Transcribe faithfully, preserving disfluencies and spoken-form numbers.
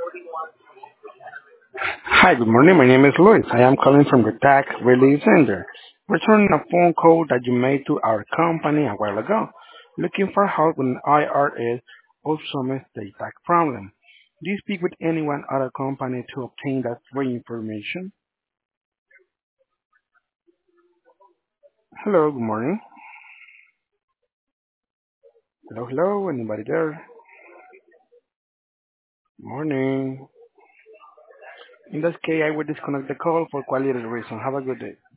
Hi, good morning. My name is Luis. I am calling from the Tax Relief Center, returning a phone call that you made to our company a while ago, looking for help with an I R S or some estate tax problem. Do you speak with anyone at our company to obtain that free information? Hello, good morning. Hello, hello, anybody there? Morning. In this case, I will disconnect the call for quality reason. Have a good day.